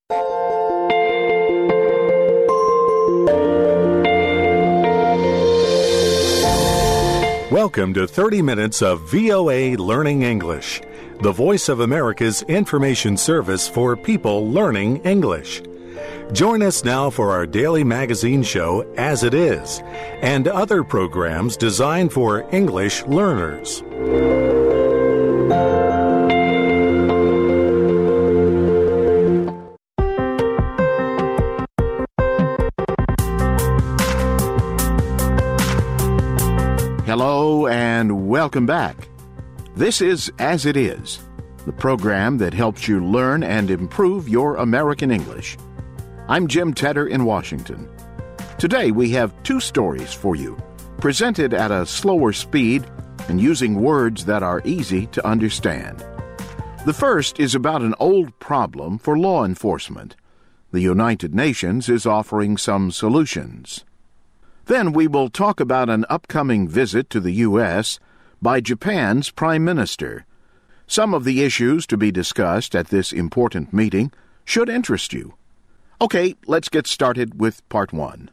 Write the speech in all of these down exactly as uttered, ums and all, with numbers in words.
Welcome to thirty minutes of V O A Learning English, the Voice of America's information service for people learning English. Join us now for our daily magazine show, As It Is, and other programs designed for English learners. Hello and welcome back. This is As It Is, the program that helps you learn and improve your American English. I'm Jim Tedder in Washington. Today we have two stories for you, presented at a slower speed and using words that are easy to understand. The first is about an old problem for law enforcement. The United Nations is offering some solutions. Then we will talk about an upcoming visit to the U S by Japan's Prime Minister. Some of the issues to be discussed at this important meeting should interest you. Okay, let's get started with part one.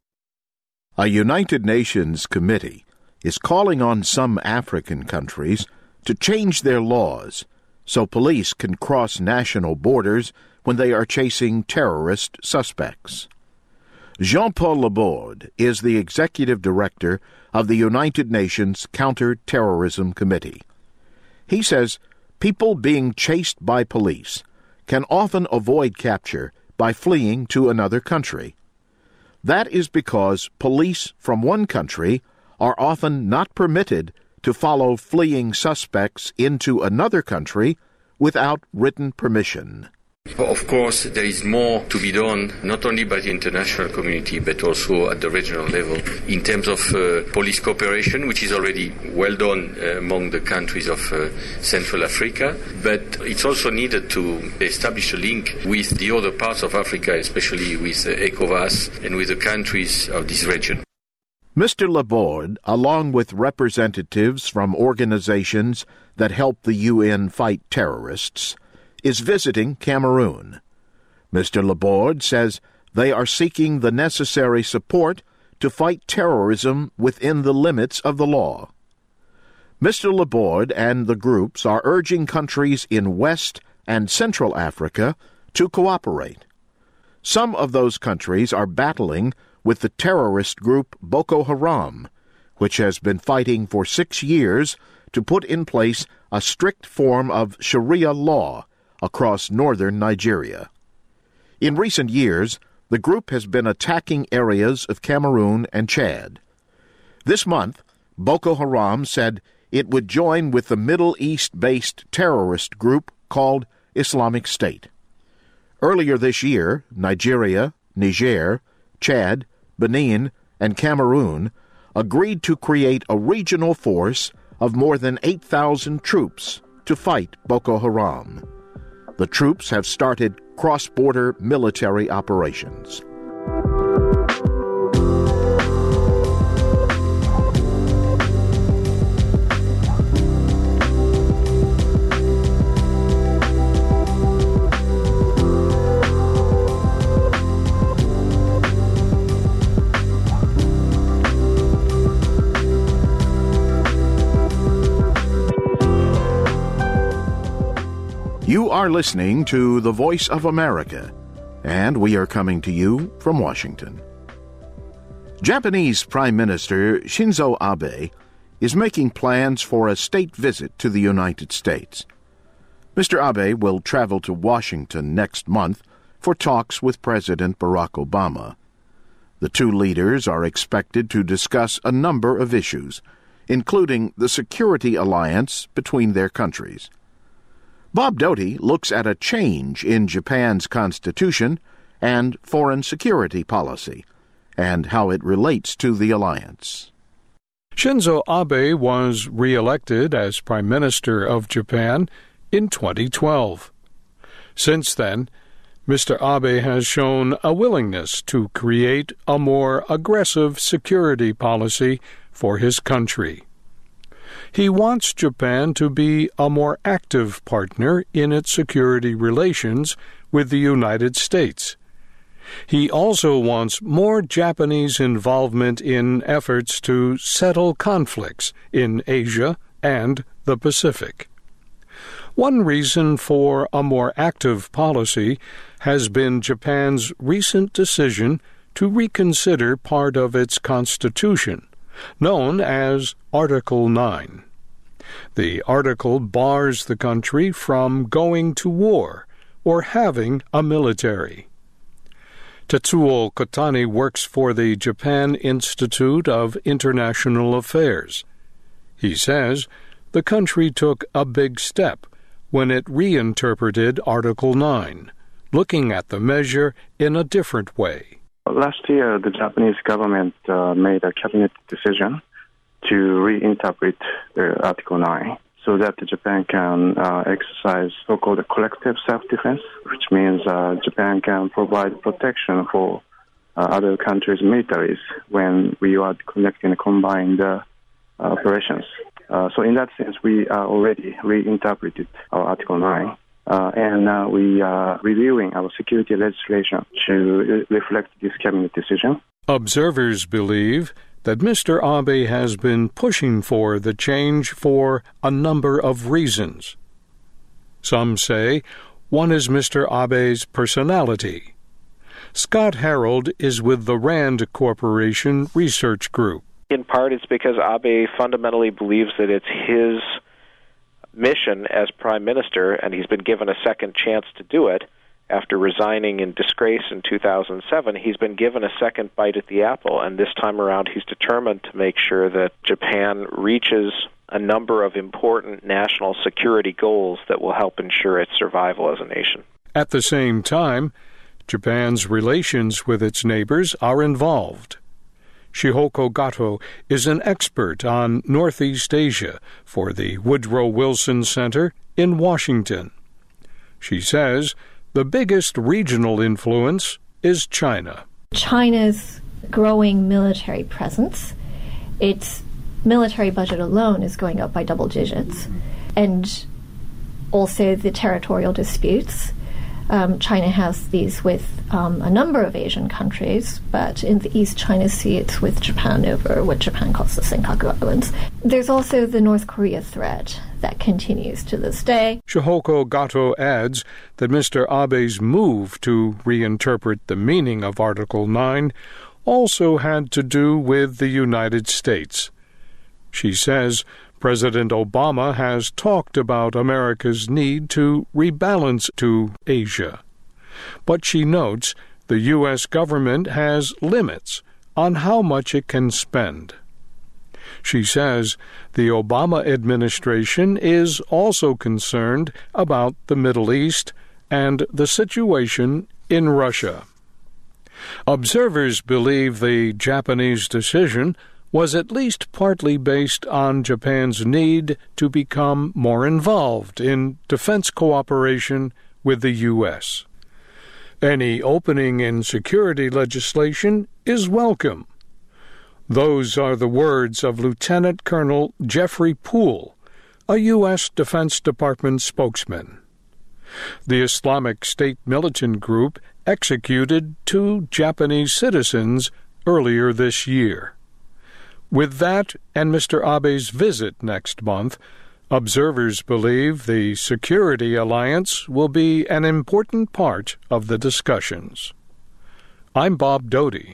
A United Nations committee is calling on some African countries to change their laws so police can cross national borders when they are chasing terrorist suspects. Jean-Paul Laborde is the executive director of the United Nations Counter-Terrorism Committee. He says people being chased by police can often avoid capture by fleeing to another country. That is because police from one country are often not permitted to follow fleeing suspects into another country without written permission. Of course, there is more to be done, not only by the international community, but also at the regional level, in terms of uh, police cooperation, which is already well done uh, among the countries of uh, Central Africa. But it's also needed to establish a link with the other parts of Africa, especially with uh, ECOWAS and with the countries of this region. Mister Laborde, along with representatives from organizations that help the U N fight terrorists, is visiting Cameroon. Mister Laborde says they are seeking the necessary support to fight terrorism within the limits of the law. Mister Laborde and the groups are urging countries in West and Central Africa to cooperate. Some of those countries are battling with the terrorist group Boko Haram, which has been fighting for six years to put in place a strict form of Sharia law across northern Nigeria. In recent years, the group has been attacking areas of Cameroon and Chad. This month, Boko Haram said it would join with the Middle East-based terrorist group called Islamic State. Earlier this year, Nigeria, Niger, Chad, Benin, and Cameroon agreed to create a regional force of more than eight thousand troops to fight Boko Haram. The troops have started cross-border military operations. You are listening to the Voice of America, and we are coming to you from Washington. Japanese Prime Minister Shinzo Abe is making plans for a state visit to the United States. Mister Abe will travel to Washington next month for talks with President Barack Obama. The two leaders are expected to discuss a number of issues, including the security alliance between their countries. Bob Doty looks at a change in Japan's constitution and foreign security policy, and how it relates to the alliance. Shinzo Abe was re-elected as Prime Minister of Japan in twenty twelve. Since then, Mister Abe has shown a willingness to create a more aggressive security policy for his country. He wants Japan to be a more active partner in its security relations with the United States. He also wants more Japanese involvement in efforts to settle conflicts in Asia and the Pacific. One reason for a more active policy has been Japan's recent decision to reconsider part of its constitution, known as Article nine. The article bars the country from going to war or having a military. Tetsuo Kotani works for the Japan Institute of International Affairs. He says the country took a big step when it reinterpreted Article nine, looking at the measure in a different way. Last year, the Japanese government uh, made a cabinet decision to reinterpret the Article nine so that Japan can uh, exercise so-called collective self-defense, which means uh, Japan can provide protection for uh, other countries' militaries when we are conducting combined uh, operations. Uh, so in that sense, we are already reinterpreted our Article nine. Uh, and uh, we are reviewing our security legislation to re- reflect this cabinet decision. Observers believe that Mister Abe has been pushing for the change for a number of reasons. Some say one is Mister Abe's personality. Scott Harold is with the RAND Corporation Research Group. In part, it's because Abe fundamentally believes that it's his mission as prime minister, and he's been given a second chance to do it. After resigning in disgrace in two thousand seven, he's been given a second bite at the apple, and this time around he's determined to make sure that Japan reaches a number of important national security goals that will help ensure its survival as a nation. At the same time, Japan's relations with its neighbors are involved. Shihoko Gato is an expert on Northeast Asia for the Woodrow Wilson Center in Washington. She says the biggest regional influence is China. China's growing military presence, its military budget alone is going up by double digits, and also the territorial disputes. Um, China has these with um, a number of Asian countries, but in the East China Sea it's with Japan over what Japan calls the Senkaku Islands. There's also the North Korea threat that continues to this day. Shihoko Gato adds that Mister Abe's move to reinterpret the meaning of Article nine also had to do with the United States. She says President Obama has talked about America's need to rebalance to Asia. But she notes the U S government has limits on how much it can spend. She says the Obama administration is also concerned about the Middle East and the situation in Russia. Observers believe the Japanese decision was at least partly based on Japan's need to become more involved in defense cooperation with the U S. Any opening in security legislation is welcome. Those are the words of Lieutenant Colonel Jeffrey Poole, a U S Defense Department spokesman. The Islamic State militant group executed two Japanese citizens earlier this year. With that and Mister Abe's visit next month, observers believe the security alliance will be an important part of the discussions. I'm Bob Doty.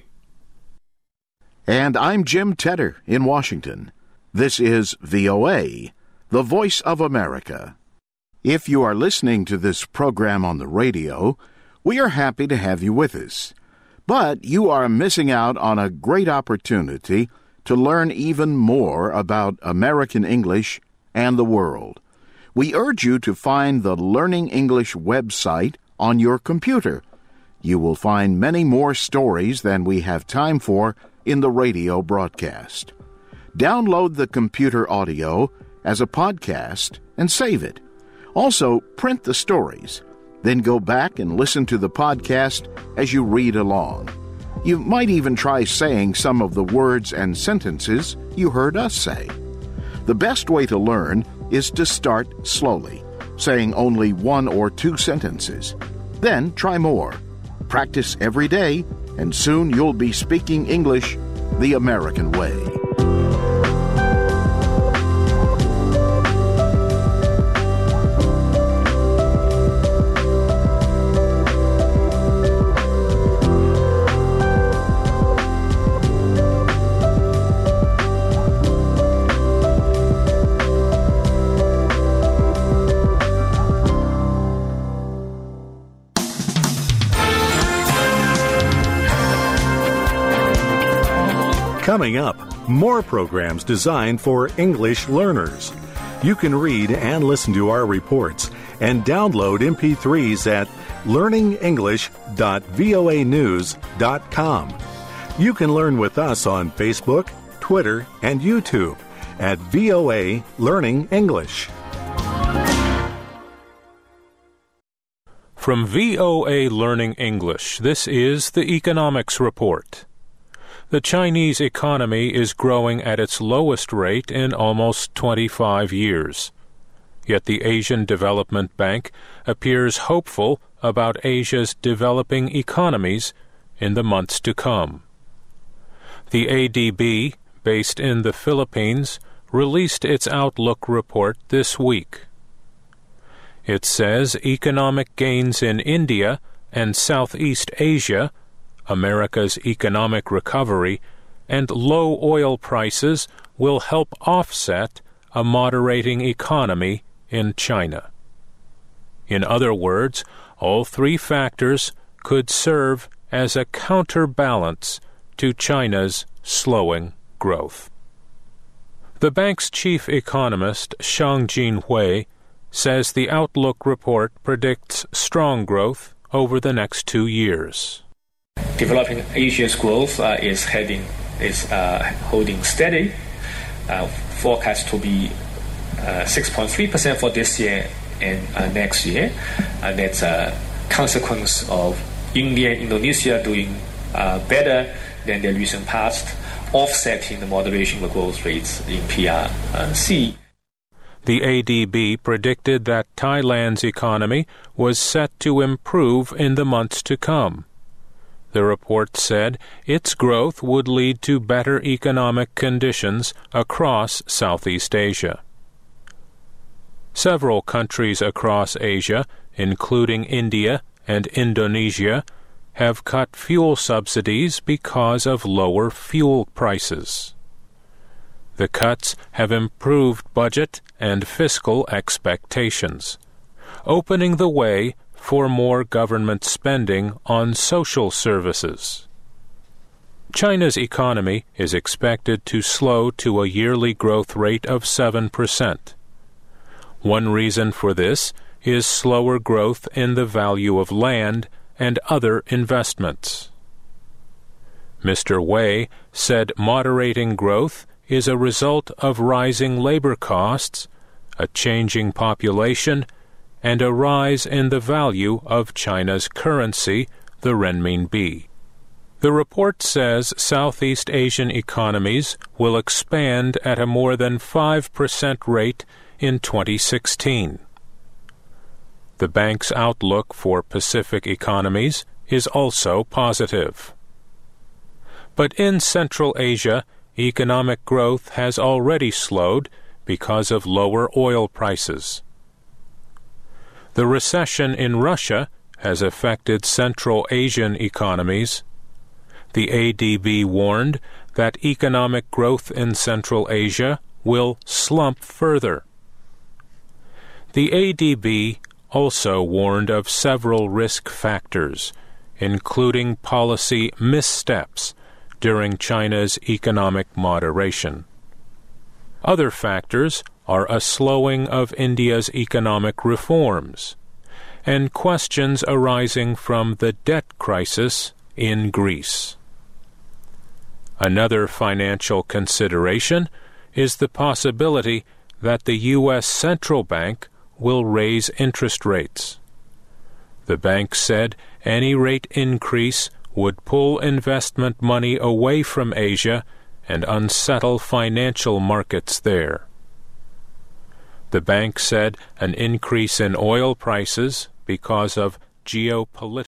And I'm Jim Tedder in Washington. This is V O A, the Voice of America. If you are listening to this program on the radio, we are happy to have you with us. But you are missing out on a great opportunity to learn even more about American English and the world. We urge you to find the Learning English website on your computer. You will find many more stories than we have time for in the radio broadcast. Download the computer audio as a podcast and save it. Also, print the stories. Then go back and listen to the podcast as you read along. You might even try saying some of the words and sentences you heard us say. The best way to learn is to start slowly, saying only one or two sentences. Then try more. Practice every day, and soon you'll be speaking English the American way. Coming up, more programs designed for English learners. You can read and listen to our reports and download M P threes at learning english dot voa news dot com. You can learn with us on Facebook, Twitter, and YouTube at V O A Learning English. From V O A Learning English, this is the Economics Report. The Chinese economy is growing at its lowest rate in almost twenty-five years. Yet the Asian Development Bank appears hopeful about Asia's developing economies in the months to come. The A D B, based in the Philippines, released its Outlook report this week. It says economic gains in India and Southeast Asia, America's economic recovery, and low oil prices will help offset a moderating economy in China. In other words, all three factors could serve as a counterbalance to China's slowing growth. The bank's chief economist, Shang Jinhui, says the Outlook report predicts strong growth over the next two years. Developing Asia's growth uh, is heading is uh, holding steady. Uh, forecast to be uh, six point three percent for this year and uh, next year. And that's a consequence of India and Indonesia doing uh, better than the recent past, offsetting the moderation of growth rates in P R C. The A D B predicted that Thailand's economy was set to improve in the months to come. The report said its growth would lead to better economic conditions across Southeast Asia. Several countries across Asia, including India and Indonesia, have cut fuel subsidies because of lower fuel prices. The cuts have improved budget and fiscal expectations, opening the way for more government spending on social services. China's economy is expected to slow to a yearly growth rate of seven percent. One reason for this is slower growth in the value of land and other investments. Mister Wei said moderating growth is a result of rising labor costs, a changing population, and a rise in the value of China's currency, the renminbi. The report says Southeast Asian economies will expand at a more than five percent rate in twenty sixteen. The bank's outlook for Pacific economies is also positive. But in Central Asia, economic growth has already slowed because of lower oil prices. The recession in Russia has affected Central Asian economies. The A D B warned that economic growth in Central Asia will slump further. The A D B also warned of several risk factors, including policy missteps during China's economic moderation. Other factors are a slowing of India's economic reforms and questions arising from the debt crisis in Greece. Another financial consideration is the possibility that the U S Central Bank will raise interest rates. The bank said any rate increase would pull investment money away from Asia and unsettle financial markets there. The bank said an increase in oil prices because of geopolitical